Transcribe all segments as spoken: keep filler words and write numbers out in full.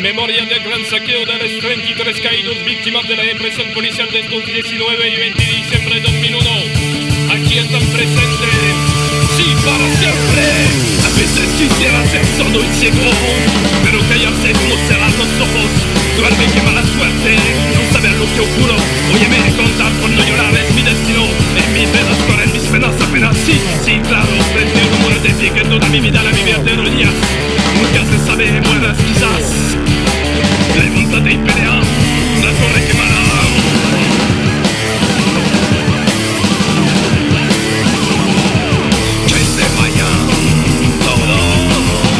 memoria del gran saqueo de los treinta y tres caídos víctimas de la represión policial de estos diecinueve y veinte de diciembre de dos mil uno. Aquí están presentes, sí, para siempre. A veces quisiera ser sordo y ciego, pero callarse es como cerrar los ojos. Duerme, qué mala suerte, no saber lo que ocurre. Óyeme contar por no llorar, es mi destino. En mis venas corren mis penas apenas, sí, sí, claro. Frente a un muro de pie que toda mi vida la vivir de rodillas. Nunca se sabe, mueras quizás. Levántate y pelea, la torre quemará. Que se vayan todos.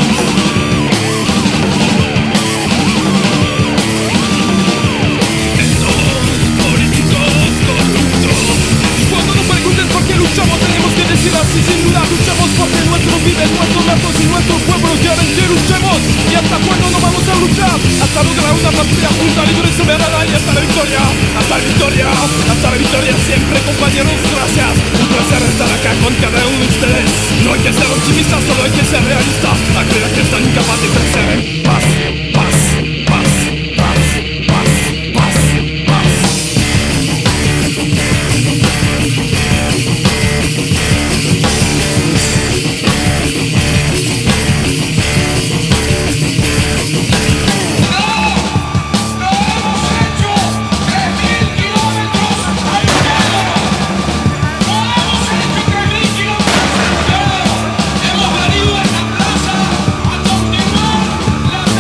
Estos políticos corruptos. Cuando nos pregunten por qué luchamos, tenemos que decir así sin duda. Luchamos porque nuestros viven, nuestros ratos y nuestros pueblos quieren que luchemos. ¿Y hasta cuándo no vamos a luchar? Hasta lograr una patria junta, libre y soberana, y hasta la victoria, hasta la victoria, hasta la victoria siempre, compañeros, gracias. Un placer estar acá con cada uno de ustedes. No hay que ser optimista, solo hay que ser realista. A creer que están incapaces de crecer en paz, paz, paz, paz, paz, paz, paz. Hemos venido a esta plaza a continuar la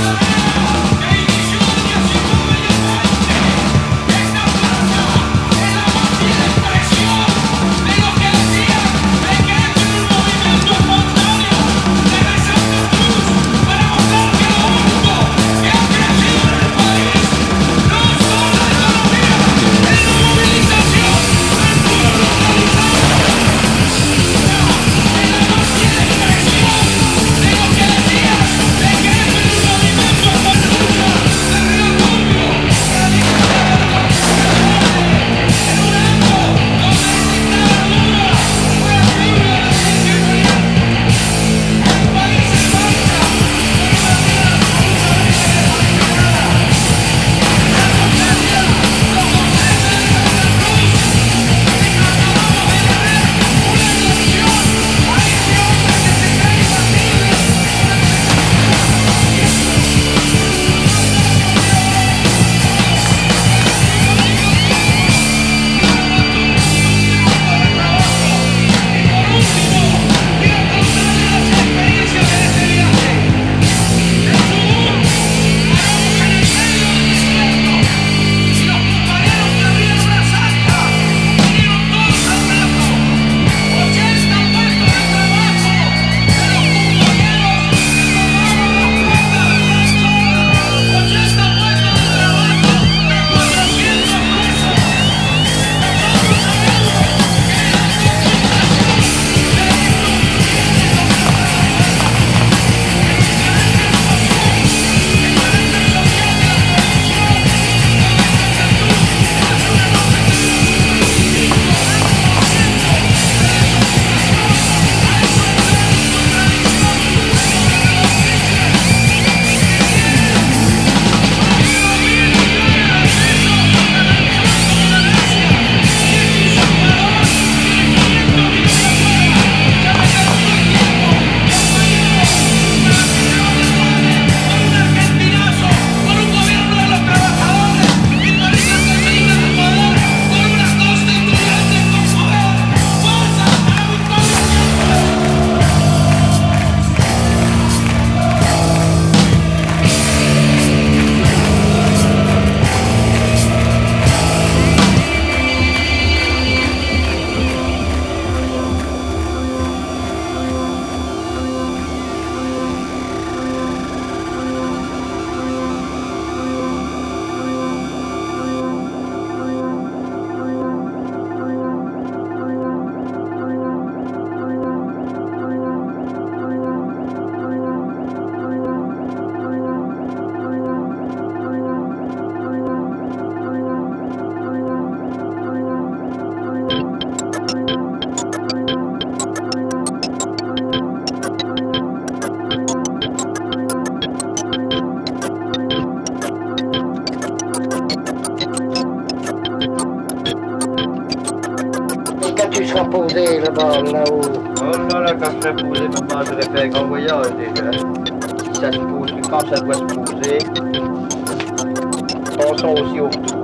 posé là-bas, là-haut. Oh là là, quand je serais posé, maman, j'aurais fait un grand voyage déjà. Si ça se pose, quand ça doit se poser, pensons aussi au retour.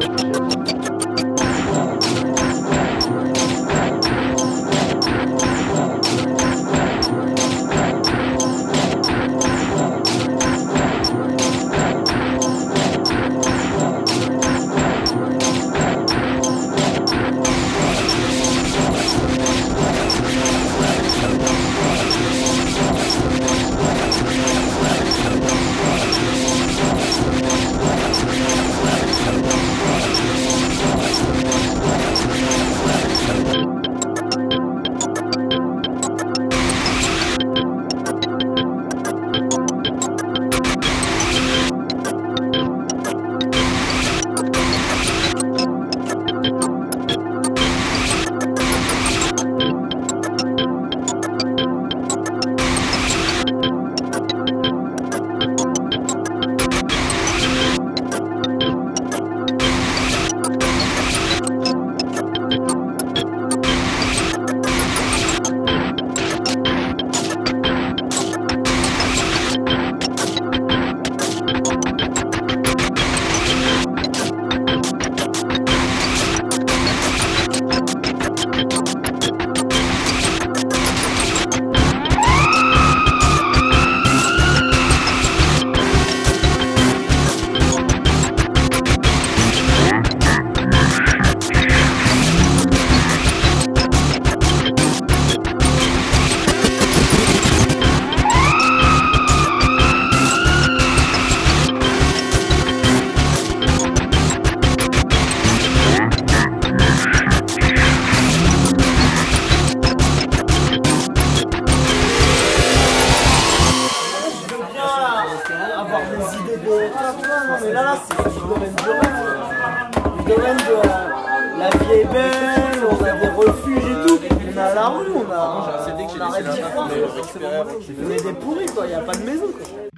Avoir des idées de non mais là là c'est le domaine du rêve, le domaine de la, la vie est belle, on a des refuges et tout, on a la rue, on a on a réussi à croire, on est des pourris quoi, il n'y a pas de maison quoi.